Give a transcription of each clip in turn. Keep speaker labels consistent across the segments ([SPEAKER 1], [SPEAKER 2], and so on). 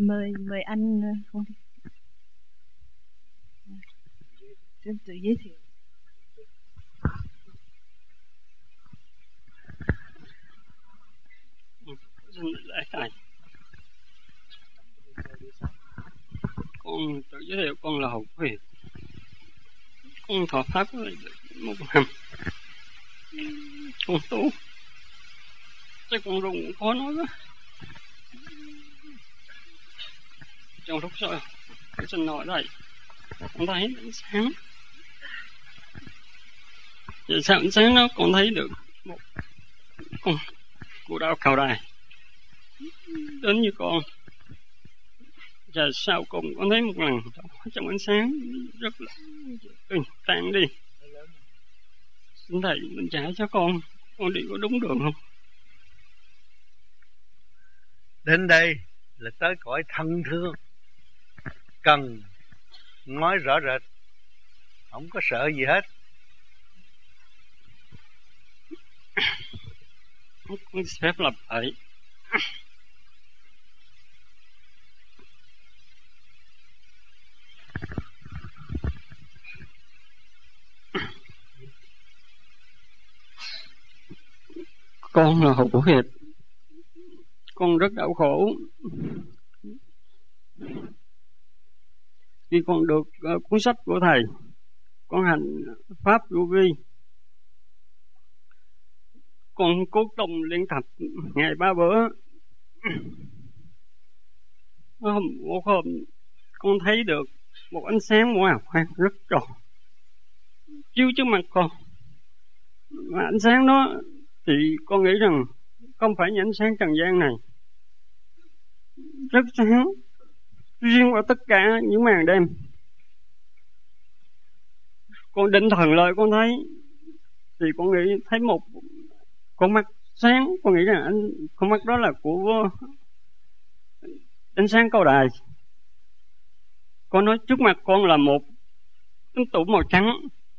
[SPEAKER 1] Mời anh không đi. Xin tự giới thiệu.
[SPEAKER 2] Xin lễ thầy. Con tự giới thiệu con là Hậu Huyền. Con thọ pháp được 1 năm. Con tu. Chắc con rung cũng khó nói quá. Trong lúc rồi, con xin nói đây. Con thấy ánh sáng. Vậy sao ánh sáng đó con thấy được một con của đạo Cao Đài đến như con. Và sau cùng con thấy một lần trong ánh sáng rất là tan đi. Xin thầy mình trả cho con đi có đúng đường không?
[SPEAKER 3] Đến đây là tới cõi thân thương, cần nói rõ rệt, không có sợ gì hết.
[SPEAKER 2] Con phép lập lại. Con là Hữu Hiệp. Con rất đau khổ khi con được cuốn sách của thầy. Con hành pháp vô vi. Con cố công luyện tập ngày 3 bữa. Một hôm con thấy được một ánh sáng màu hoàng rất tròn chiếu trước mặt con. Mà ánh sáng đó thì con nghĩ rằng không phải những ánh sáng trần gian này, rất sáng, riêng qua tất cả những màn đêm. Con định thần lại con thấy, thì con nghĩ thấy một con mắt sáng. Con nghĩ rằng con mắt đó là của ánh sáng Cao Đài. Con nói trước mặt con là một cái tủ màu trắng.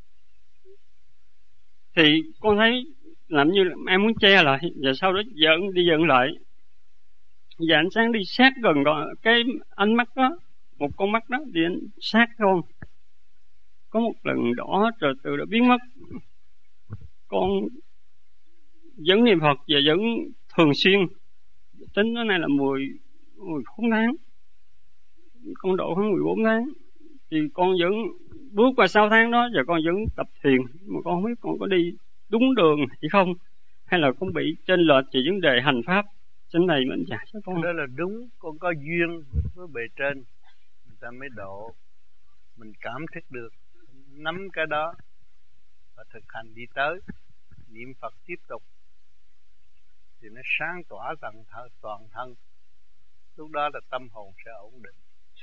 [SPEAKER 2] Thì con thấy làm như là ai muốn che lại, và sau đó dựng lại, và ánh sáng đi sát gần cái ánh mắt đó, một con mắt đó đi sát con. Có một lần đỏ rồi từ đó biến mất. Con vẫn niệm Phật và vẫn thường xuyên, tính tới nay là 14 tháng, con độ khoảng 14 tháng, thì con vẫn bước qua 6 tháng đó và con vẫn tập thiền. Mà con không biết con có đi đúng đường hay không, hay là con bị chênh lệch về vấn đề hành pháp. Xin thầy mình dạy cho con.
[SPEAKER 3] Đó là đúng, con có duyên với bề trên, người ta mới độ. Mình cảm thức được, nắm cái đó và thực hành đi tới, niệm Phật tiếp tục, thì nó sáng tỏa toàn thân. Lúc đó là tâm hồn sẽ ổn định.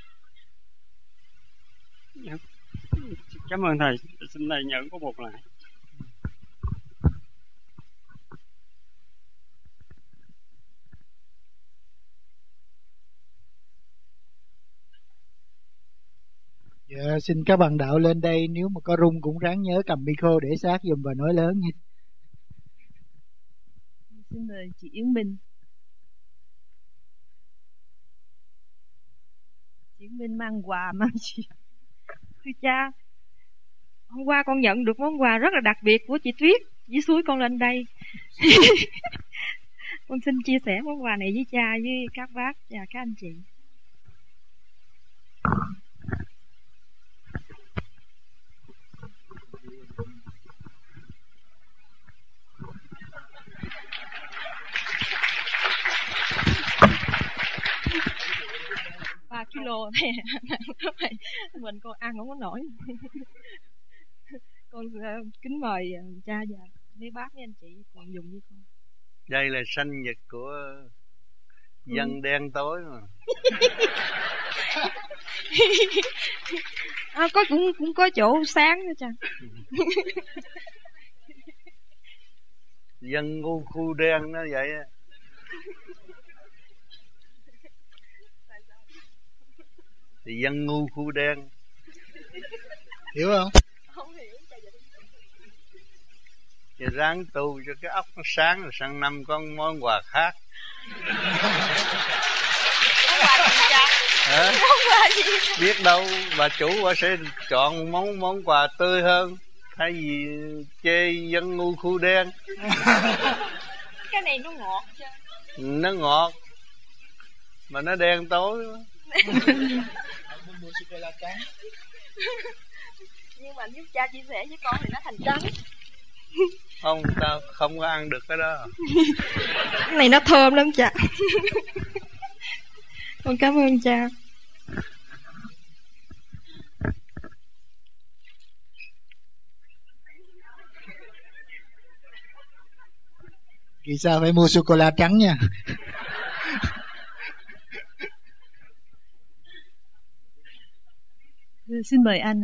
[SPEAKER 2] Cảm ơn thầy. Xin thầy nhận có một lại.
[SPEAKER 4] Dạ, xin các bạn đạo lên đây, nếu mà có rung cũng ráng nhớ cầm micro để sát giùm và nói lớn nha.
[SPEAKER 1] Xin mời chị Yến Minh. Chị Yến Minh mang quà mang gì? Thưa cha, hôm qua con nhận được món quà rất là đặc biệt của chị Tuyết với suối con lên đây. Con xin chia sẻ món quà này với cha, với các bác và các anh chị. Kilo này mình con ăn không có nổi. Con kính mời cha và mấy bác với anh chị cùng dùng với con.
[SPEAKER 3] Đây là sinh nhật của dân đen tối mà.
[SPEAKER 1] Cũng có chỗ sáng nữa cha.
[SPEAKER 3] Dân ngu khu đen nó vậy á. Thì dân ngu khu đen.
[SPEAKER 4] Hiểu không?
[SPEAKER 1] Không hiểu.
[SPEAKER 3] Thì ráng tu cho cái óc nó sáng, rồi sang năm có món quà khác.
[SPEAKER 1] Món quà gì cha?
[SPEAKER 3] Biết đâu bà chủ bà sẽ chọn món quà tươi hơn, thay vì chê dân ngu khu đen.
[SPEAKER 1] Cái này nó ngọt chứ.
[SPEAKER 3] Nó ngọt mà nó đen tối.
[SPEAKER 1] Nhưng mà giúp cha chia sẻ với con thì nó thành trắng.
[SPEAKER 3] Không, tao không có ăn được cái đó.
[SPEAKER 1] Cái này nó thơm lắm cha. Con cảm ơn cha.
[SPEAKER 4] Vì sao phải mua sô-cô-la trắng nha.
[SPEAKER 5] Xin mời anh.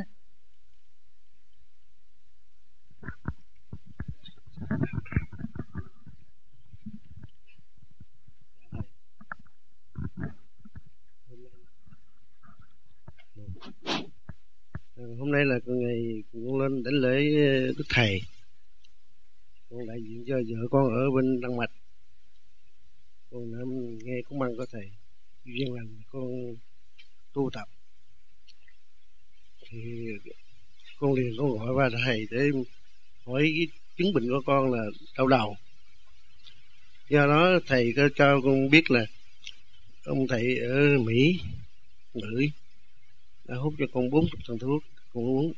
[SPEAKER 6] Hôm nay là ngày con lên đảnh lễ Đức Thầy. Con đại diện cho vợ con ở bên Đan Mạch. Con đã nghe cúng băng của thầy duyên lành con tu tập, thì con liền con gọi qua thầy để hỏi cái chứng bệnh của con là đau đầu. Do đó thầy có cho con biết là ông thầy ở Mỹ ngữ đã hút cho con 40 thằng thuốc con uống.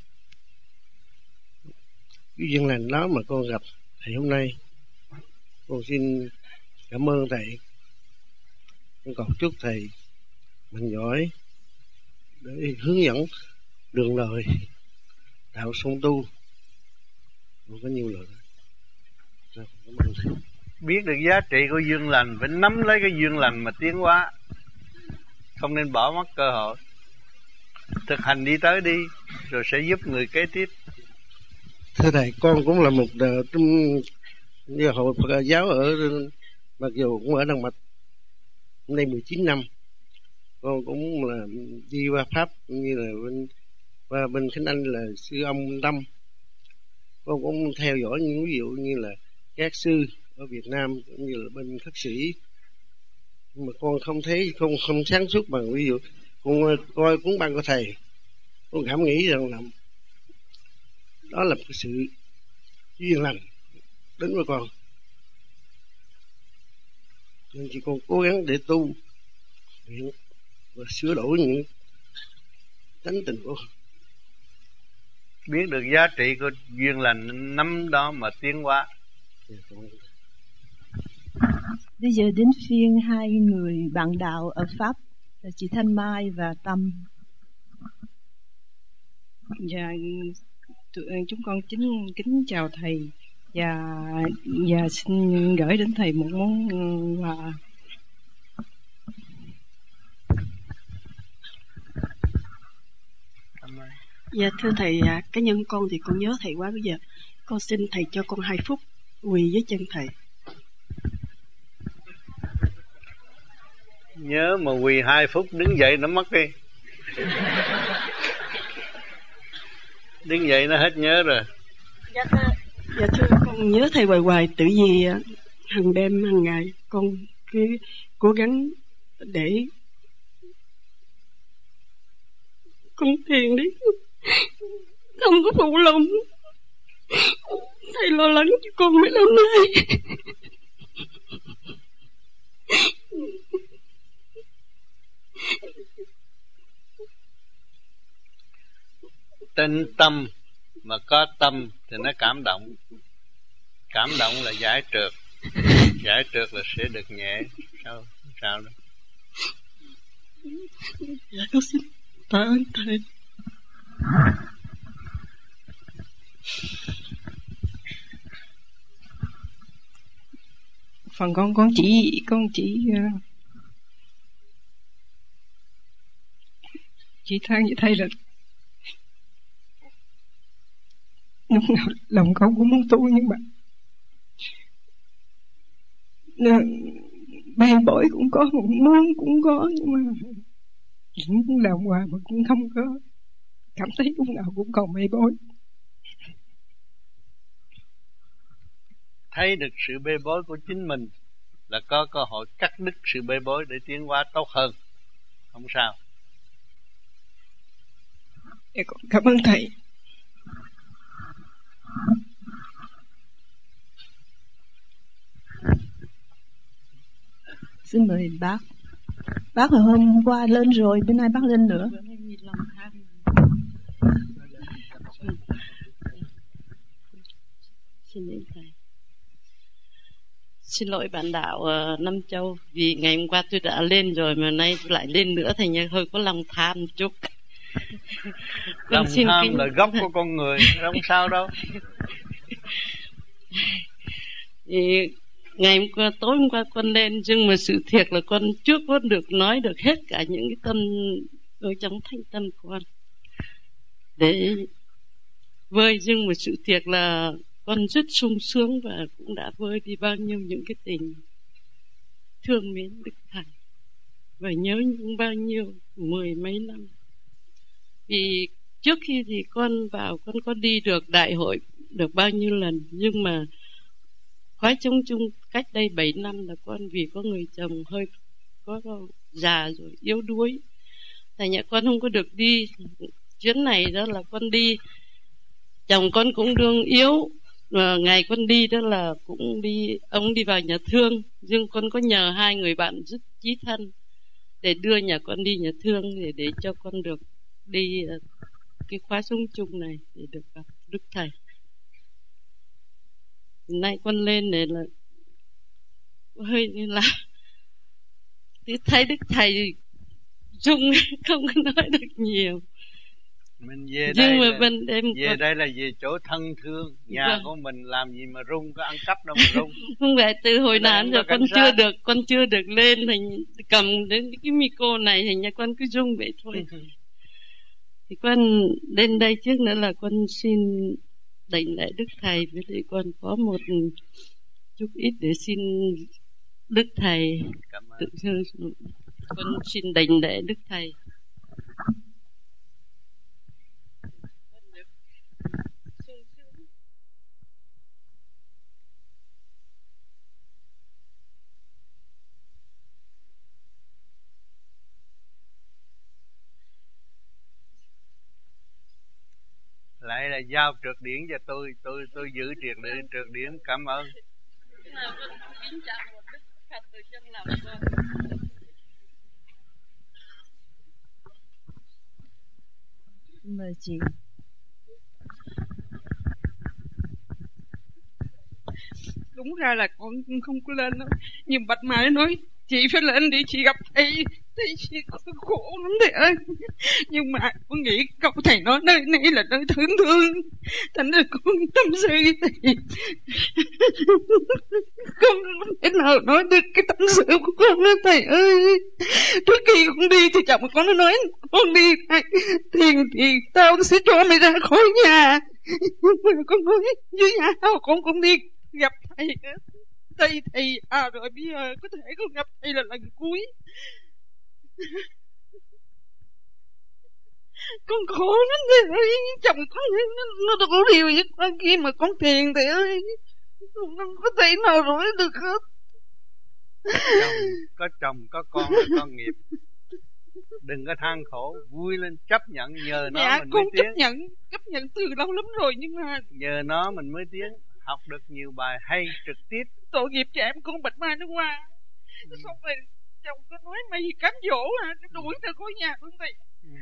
[SPEAKER 6] Cái duyên lành đó mà con gặp thầy hôm nay, con xin cảm ơn thầy. Con cầu chúc thầy mạnh giỏi để hướng dẫn đường lời đạo song tu. Con có nhiều lời. Cảm ơn thầy.
[SPEAKER 3] Biết được giá trị của duyên lành, phải nắm lấy cái duyên lành mà tiến hóa, không nên bỏ mất cơ hội. Thực hành đi tới đi, rồi sẽ giúp người kế tiếp.
[SPEAKER 6] Thưa thầy, con cũng là một trong hội Phật giáo ở, mặc dù cũng ở Đan Mạch, hôm nay 19 năm. Con cũng là đi qua Pháp, như là qua bên Khánh Anh là sư ông Tâm. Con cũng theo dõi những ví dụ như là các sư ở Việt Nam cũng như là bên khất sĩ, nhưng mà con không thấy không sáng suốt bằng ví dụ con coi cuốn băng của thầy. Con cảm nghĩ rằng là đó là một sự duyên lành đến với con, nên chỉ con cố gắng để tu luyện và sửa đổi những tánh tình của con.
[SPEAKER 3] Biết được giá trị của duyên lành, nắm đó mà tiến hóa.
[SPEAKER 5] Bây giờ đến phiên hai người bạn đạo ở Pháp là chị Thanh Mai và Tâm.
[SPEAKER 7] Dạ, chúng con kính chào thầy và xin gửi đến thầy một món quà. Dạ thưa thầy, cá nhân con thì con nhớ thầy quá, bây giờ con xin thầy cho con 2 phút quỳ dưới chân thầy.
[SPEAKER 3] Nhớ mà quỳ 2 phút đứng dậy nó mất đi. Đứng dậy nó hết nhớ rồi.
[SPEAKER 7] Dạ thưa con nhớ thầy hoài, tự vì hàng đêm hàng ngày con cứ cố gắng để con thiền đi, không có phụ lòng. Thầy lo lắng cho con mấy lâu nay.
[SPEAKER 3] Tinh tâm mà có tâm thì nó cảm động. Cảm động là giải trượt. Giải trượt là sẽ được nhẹ. Sao đó.
[SPEAKER 7] Dạ con xin tạ ơn thầy. Phần con chỉ than với thầy là lúc nào lòng con cũng muốn tu, nhưng mà bay bổi cũng có, một muốn cũng có, nhưng mà cũng làm hoài mà cũng không có, cảm thấy lúc nào cũng còn bê bối.
[SPEAKER 3] Thấy được sự bê bối của chính mình là có cơ hội cắt đứt sự bê bối để tiến hóa tốt hơn. Không sao.
[SPEAKER 7] Con cảm ơn thầy.
[SPEAKER 5] Xin mời bác. Bác hồi hôm qua lên rồi, bữa nay bác lên nữa.
[SPEAKER 8] Xin lỗi thầy. Xin lỗi bạn đạo Nam Châu, vì ngày hôm qua tôi đã lên rồi mà nay tôi lại lên nữa, thành ra hơi có lòng tham chút.
[SPEAKER 3] Lòng tham là gốc của con người, không sao đâu.
[SPEAKER 8] Thì ngày hôm qua, tối hôm qua con lên, nhưng mà sự thiệt là con trước con được nói được hết cả những cái tâm ở trong thanh tâm con để vơi, nhưng mà sự thiệt là con rất sung sướng và cũng đã vơi đi bao nhiêu những cái tình thương mến Đức Thầy và nhớ những bao nhiêu 10 mấy năm. Vì trước khi thì con vào, con có đi được đại hội được bao nhiêu lần, nhưng mà khói chống chung cách đây 7 năm là con vì có người chồng hơi có già rồi yếu đuối, thành nhà con không có được đi. Chuyến này đó là con đi, chồng con cũng đương yếu, và ngày con đi đó là cũng đi, ông đi vào nhà thương, nhưng con có nhờ 2 người bạn rất chí thân để đưa nhà con đi nhà thương để cho con được đi cái khóa sống chung này để được gặp Đức Thầy. Nay con lên này là hơi như là thấy Đức Thầy rung, không có nói được nhiều.
[SPEAKER 3] Mình về
[SPEAKER 8] nhưng
[SPEAKER 3] đây
[SPEAKER 8] mà bên đêm
[SPEAKER 3] về đây là về chỗ thân thương, nhà của mình làm gì mà rung, có ăn cắp đâu mà rung.
[SPEAKER 8] Không phải từ hồi nãy giờ con chưa được lên, thì cầm đến cái micro này thì nhà con cứ rung vậy thôi. Thì con lên đây trước nữa là con xin đảnh lễ Đức Thầy, với lại con có một chút ít để xin Đức Thầy. Con xin đảnh lễ Đức Thầy.
[SPEAKER 3] Lại là giao trượt điển cho tôi giữ trượt điển, cảm ơn.
[SPEAKER 5] Mời chị.
[SPEAKER 7] Đúng ra là con không có lên đâu, nhưng Bạch Mai nói chị phải lên đi, chị gặp thầy chị khổ lắm thầy ơi. Nhưng mà con nghĩ câu thầy nói nơi này là nơi thương thương, thành ra con tâm sự với thầy. Con không thể nào nói được cái tâm sự của con đó thầy ơi. Trước khi con đi thì chồng con nói con đi tiền thì tao sẽ cho mày ra khỏi nhà. Nhưng mà con nói dưới nhà tao con đi gặp thầy thầy rồi bây giờ có thể con gặp thầy là lần cuối. Con khổ lắm thầy ơi, chồng con nó có điều với con kia mà con tiền thầy ơi, không có thể nào rỗi được hết.
[SPEAKER 3] Có chồng có con là con nghiệp, đừng có than khổ, vui lên, chấp nhận, nhờ nó mình mới tiến.
[SPEAKER 7] Chấp nhận từ lâu lắm rồi, nhưng mà
[SPEAKER 3] nhờ nó mình mới tiến, học được nhiều bài hay trực tiếp.
[SPEAKER 7] Tội nghiệp cho em con Bạch Mai nó qua, xong rồi chồng có nói mày cám dỗ hả, đuổi ra khỏi nhà luôn thầy.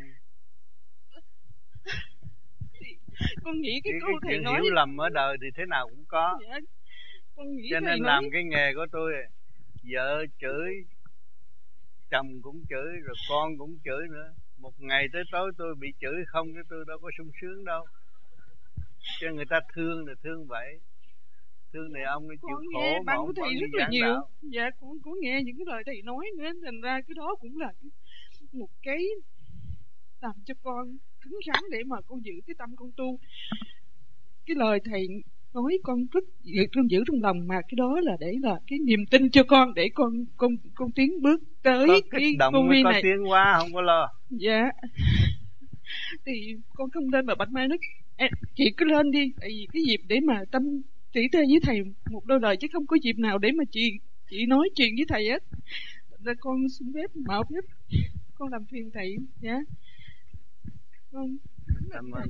[SPEAKER 7] Con nghĩ cái câu thầy nói
[SPEAKER 3] hiểu lầm ở đời thì thế nào cũng có.
[SPEAKER 7] Dạ, con nghĩ
[SPEAKER 3] cho nên làm cái nghề của tôi, vợ chửi, chồng cũng chửi, rồi con cũng chửi nữa. Một ngày tới tối tôi bị chửi không, chứ tôi đâu có sung sướng đâu. Cho người ta thương là thương vậy, thương này ông ấy chịu khổ mà ông
[SPEAKER 7] thầy rất là nhiều đạo. Dạ con có nghe những cái lời thầy nói nữa, thành ra cái đó cũng là một cái làm cho con cứng rắn để mà con giữ cái tâm con tu. Cái lời thầy nói con rất giữ trong lòng, mà cái đó là để là cái niềm tin cho con, để con tiến bước tới cái công viên này.
[SPEAKER 3] Có tiến qua không có lo.
[SPEAKER 7] Dạ. Thì con không lên mà Bạch Mai nói chị cứ lên đi, tại vì cái dịp để mà tâm tỉ tê với thầy một đôi lời, chứ không có dịp nào để mà chị nói chuyện với thầy hết. Ra con xin phép mạo phép con làm phiền thầy nhá. Con
[SPEAKER 3] Cảm ơn.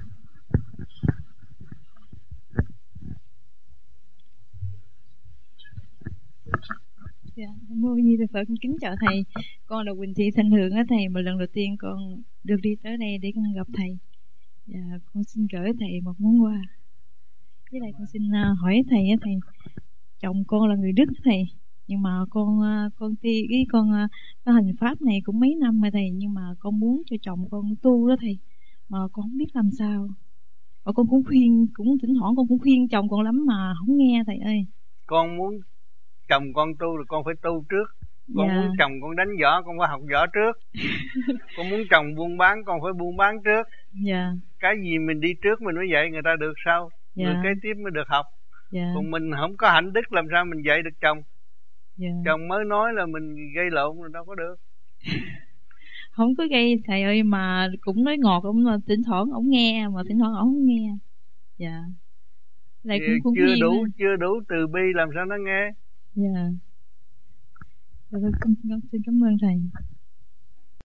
[SPEAKER 9] Dạ, Mô Di Đà Phật, kính chào thầy. Con là Quỳnh Thị Thanh Hương á thầy, mà lần đầu tiên con được đi tới đây để con gặp thầy. Dạ, con xin gửi thầy một món quà. Với lại con xin hỏi thầy á thầy, chồng con là người Đức thầy, nhưng mà con có hành pháp này cũng mấy năm rồi thầy, nhưng mà con muốn cho chồng con tu đó thầy, mà con không biết làm sao. Và con cũng thỉnh thoảng con cũng khuyên chồng con lắm mà không nghe thầy ơi.
[SPEAKER 3] Con muốn chồng con tu là con phải tu trước. Con muốn chồng con đánh võ, con phải học võ trước. Con muốn chồng buôn bán, con phải buôn bán trước.
[SPEAKER 9] Dạ.
[SPEAKER 3] Cái gì mình đi trước mình mới dạy người ta được sau. Người kế tiếp mới được học. Còn mình không có hạnh đức làm sao mình dạy được chồng. Chồng mới nói là mình gây lộn rồi đâu có được.
[SPEAKER 9] Không có gây thầy ơi, mà cũng nói ngọt, ông mà thỉnh thoảng ông nghe, mà thỉnh thoảng ông không nghe. Dạ. Lại cũng
[SPEAKER 3] chưa đủ từ bi làm sao nó nghe.
[SPEAKER 9] Dạ. Dạ, xin cảm ơn thầy.